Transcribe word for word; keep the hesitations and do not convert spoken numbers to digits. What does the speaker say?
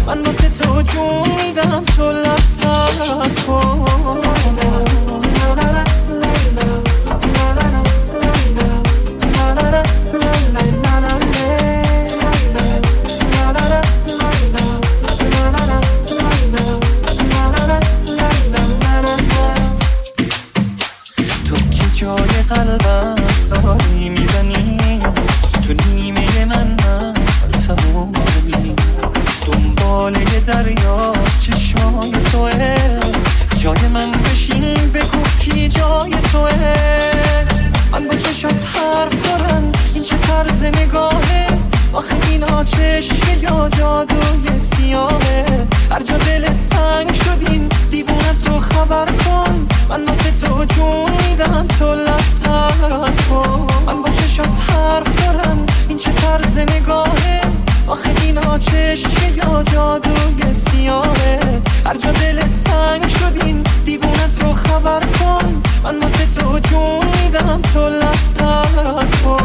من واسه تو جون میدم تو لبتر کن. تو که جای قلبم داری میزنی، تو نیمه من من تمومی، دنباله دریا چشمای توه، جای من بشین بگو کی جای توه. من با چشات حرف دارم، این چه طرز نگاهه، آخه اینا چشم یا جادوی سیاهه. هر جا دلت تنگ شدین دیوونت رو خبر کن، من واسه تو جون میدم تو لبتر کن. من با چشات حرف دارم، این چه طرز نگاهه، آخه اینا چشم یا جادوی سیاهه. هر جا دلت تنگ شدین دیوونت رو خبر کن، من واسه تو جون میدم تو لبتر کن.